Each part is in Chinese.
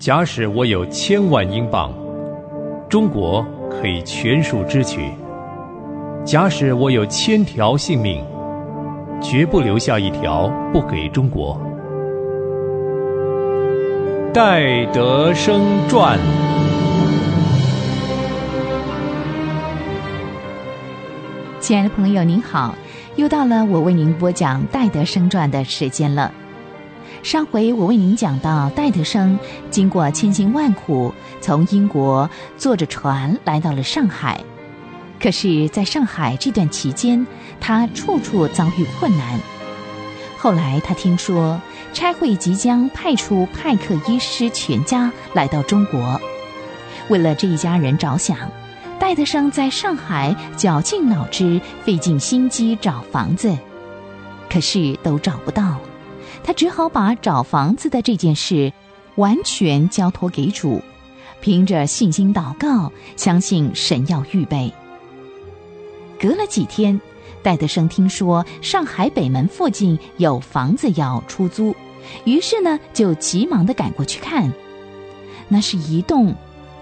假使我有1000万英镑，中国可以全数支取；假使我有1000条性命，绝不留下一条不给中国。戴德生传。 亲爱的朋友您好，又到了我为您播讲戴德生传的时间了。上回我为您讲到，戴德生经过千辛万苦，从英国坐着船来到了上海。可是在上海这段期间，他处处遭遇困难。后来他听说差会即将派出派克医师全家来到中国，为了这一家人着想，戴德生在上海绞尽脑汁，费尽心机找房子，可是都找不到。他只好把找房子的这件事完全交托给主，凭着信心祷告，相信神要预备。隔了几天，戴德生听说上海北门附近有房子要出租，于是呢就急忙地赶过去看。那是一栋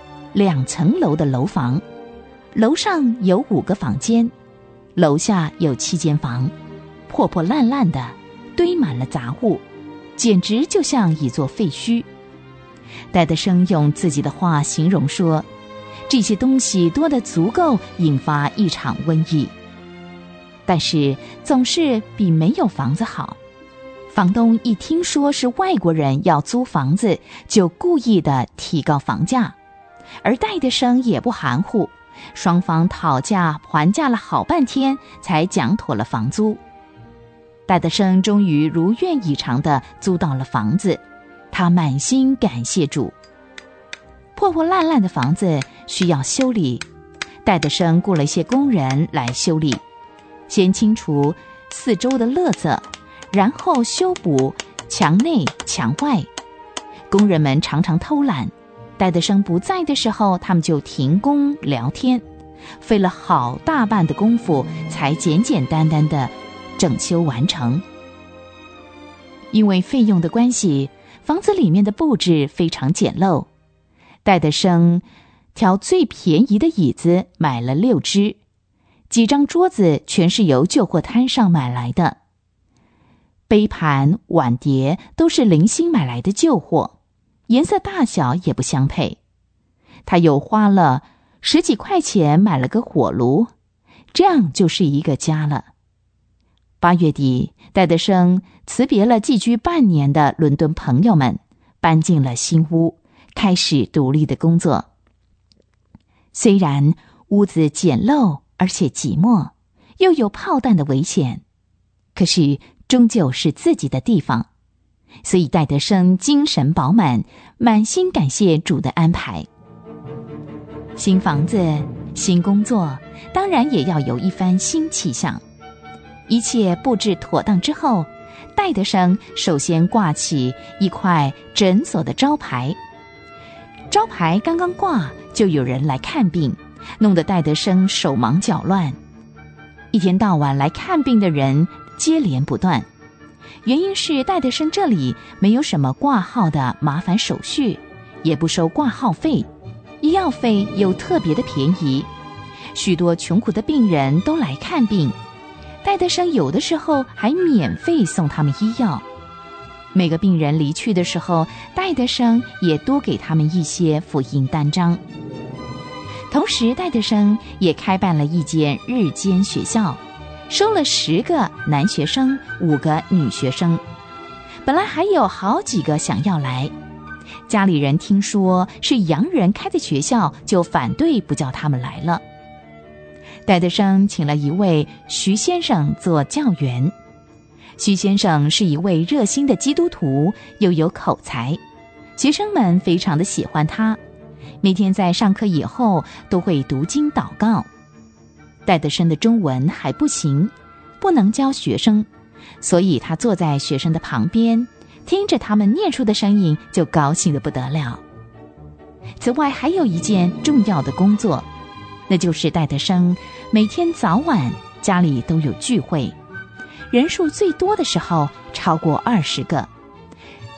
2层楼的楼房，楼上有5个房间，楼下有7间房，破破烂烂的，堆满了杂物，简直就像一座废墟。戴德生用自己的话形容说，这些东西多得足够引发一场瘟疫，但是总是比没有房子好。房东一听说是外国人要租房子，就故意的提高房价，而戴德生也不含糊，双方讨价还价了好半天，才讲妥了房租。戴德生终于如愿以偿地租到了房子，他满心感谢主。破破烂烂的房子需要修理，戴德生雇了一些工人来修理，先清除四周的垃圾，然后修补墙内墙外。工人们常常偷懒，戴德生不在的时候，他们就停工聊天，费了好大半的功夫才简简单单的整修完成。因为费用的关系，房子里面的布置非常简陋。戴德生挑最便宜的椅子买了6只，几张桌子全是由旧货摊上买来的，杯盘碗碟都是零星买来的旧货，颜色大小也不相配。他又花了10几块钱买了个火炉，这样就是一个家了。8月底，戴德生辞别了寄居半年的伦敦朋友们，搬进了新屋，开始独立的工作。虽然屋子简陋而且寂寞，又有炮弹的危险，可是终究是自己的地方，所以戴德生精神饱满，满心感谢主的安排。新房子、新工作，当然也要有一番新气象。一切布置妥当之后，戴德生首先挂起一块诊所的招牌。招牌刚刚挂，就有人来看病，弄得戴德生手忙脚乱。一天到晚来看病的人接连不断，原因是戴德生这里没有什么挂号的麻烦手续，也不收挂号费，医药费又特别的便宜，许多穷苦的病人都来看病，戴德生有的时候还免费送他们医药。每个病人离去的时候，戴德生也多给他们一些福音单张。同时，戴德生也开办了一间日间学校，收了10个男学生，5个女学生。本来还有好几个想要来，家里人听说是洋人开的学校，就反对不叫他们来了。戴德生请了一位徐先生做教员。徐先生是一位热心的基督徒，又有口才，学生们非常的喜欢他，每天在上课以后都会读经祷告。戴德生的中文还不行，不能教学生，所以他坐在学生的旁边，听着他们念书的声音就高兴得不得了。此外还有一件重要的工作，那就是戴德生每天早晚家里都有聚会，人数最多的时候超过20个，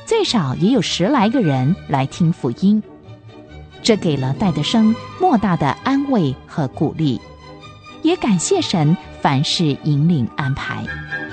最少也有10来个人来听福音。这给了戴德生莫大的安慰和鼓励，也感谢神凡事引领安排。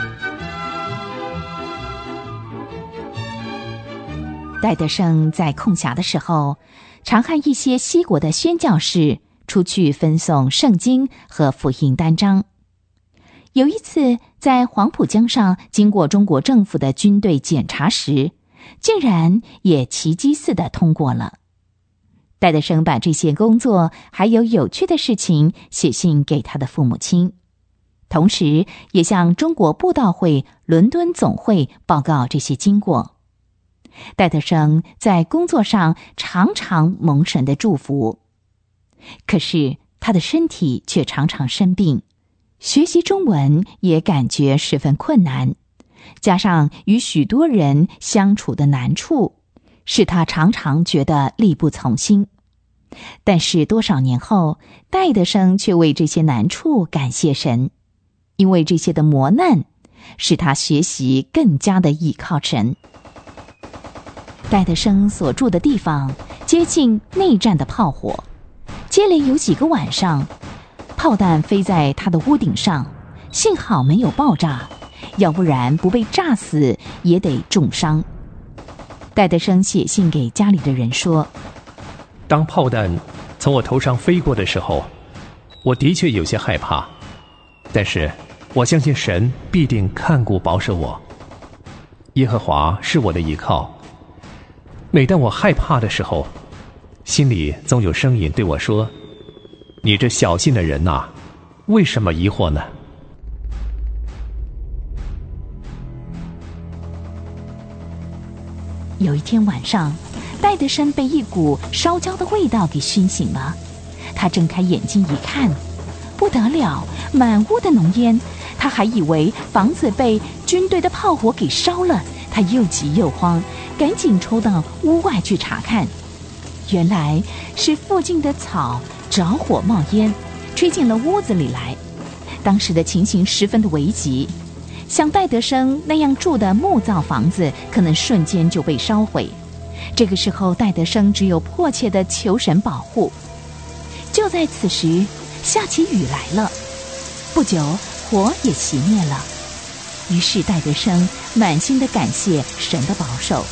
戴德生在空暇的时候，常和一些西国的宣教士出去分送圣经和福音单张。有一次在黄浦江上经过中国政府的军队检查时，竟然也奇迹似的通过了。戴德生把这些工作还有有趣的事情写信给他的父母亲，同时也向中国布道会伦敦总会报告这些经过。戴德生在工作上常常蒙神的祝福，可是他的身体却常常生病，学习中文也感觉十分困难，加上与许多人相处的难处，使他常常觉得力不从心。但是多少年后，戴德生却为这些难处感谢神，因为这些的磨难使他学习更加的倚靠神。戴德生所住的地方接近内战的炮火，接连有几个晚上，炮弹飞在他的屋顶上，幸好没有爆炸，要不然不被炸死也得重伤。戴德生写信给家里的人说， 当炮弹从我头上飞过的时候，我的确有些害怕，但是我相信神必定看顾保守我。耶和华是我的依靠。每当我害怕的时候，心里总有声音对我说，你这小信的人啊，为什么疑惑呢？ 有一天晚上，戴德生被一股烧焦的味道给熏醒了。他睁开眼睛一看，不得了，满屋的浓烟。他还以为房子被军队的炮火给烧了，他又急又慌，赶紧冲到屋外去查看。原来是附近的草着火冒烟，吹进了屋子里来。当时的情形十分的危急，像戴德生那样住的木造房子可能瞬间就被烧毁。这个时候戴德生只有迫切地求神保护。就在此时，下起雨来了，不久火也熄灭了。于是戴德生满心地感谢神的保守。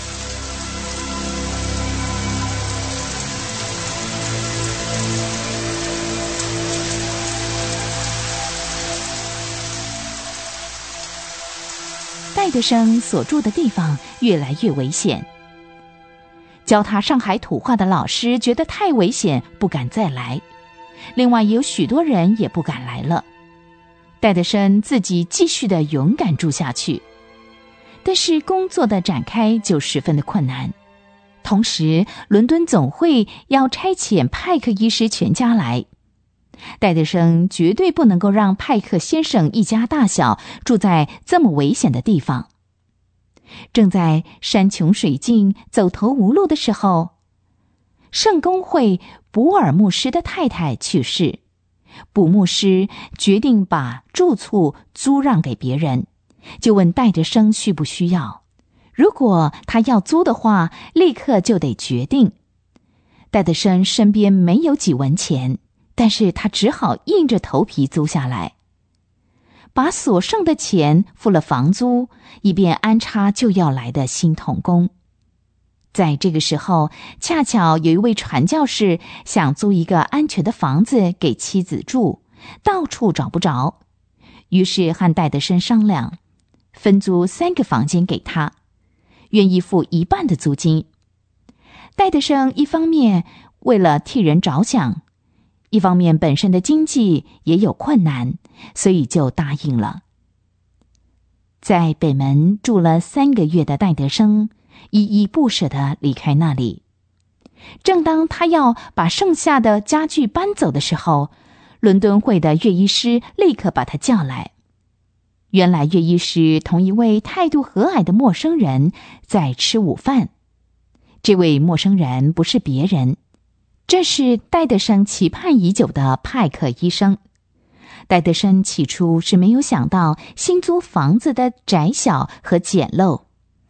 戴德生所住的地方越来越危险，教他上海土话的老师觉得太危险，不敢再来。另外有许多人也不敢来了。戴德生自己继续的勇敢住下去，但是工作的展开就十分的困难。同时伦敦总会要差遣派克医师全家来，戴德生绝对不能够让派克先生一家大小住在这么危险的地方。正在山穷水尽走投无路的时候，圣公会卜尔牧师的太太去世，卜牧师决定把住处租让给别人，就问戴德生需不需要。如果他要租的话，立刻就得决定。戴德生身边没有几文钱，但是他只好硬着头皮租下来，把所剩的钱付了房租，以便安插就要来的新同工。在这个时候，恰巧有一位传教士想租一个安全的房子给妻子住，到处找不着，于是和戴德生商量，分租3个房间给他，愿意付1半的租金。戴德生一方面为了替人着想，一方面本身的经济也有困难，所以就答应了。在北门住了3个月的戴德生依依不舍地离开那里。正当他要把剩下的家具搬走的时候，伦敦会的乐医师立刻把他叫来。原来乐医师同一位态度和蔼的陌生人在吃午饭。这位陌生人不是别人，这是戴德生期盼已久的派克医生。戴德生起初是没有想到新租房子的窄小和简陋，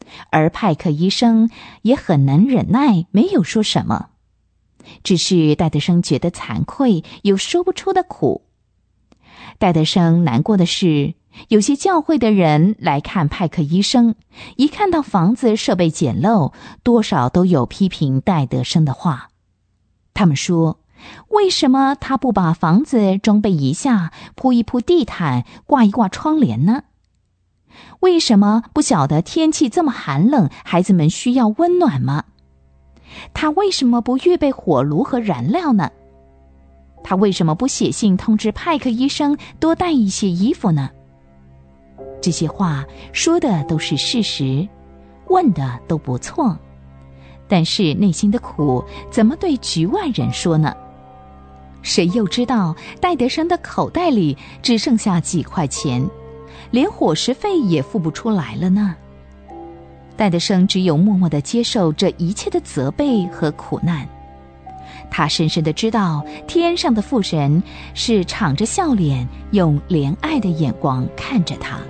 而派克医生也很能忍耐，没有说什么。只是戴德生觉得惭愧，有说不出的苦。戴德生难过的是，有些教会的人来看派克医生，一看到房子设备简陋，多少都有批评戴德生的话。他们说，为什么他不把房子装备一下，铺一铺地毯，挂一挂窗帘呢？为什么不晓得天气这么寒冷，孩子们需要温暖吗？他为什么不预备火炉和燃料呢？他为什么不写信通知派克医生多带一些衣服呢？这些话说的都是事实，问的都不错，但是内心的苦怎么对局外人说呢？谁又知道戴德生的口袋里只剩下几块钱，连伙食费也付不出来了呢？戴德生只有默默地接受这一切的责备和苦难。他深深地知道，天上的父神是敞着笑脸，用怜爱的眼光看着他。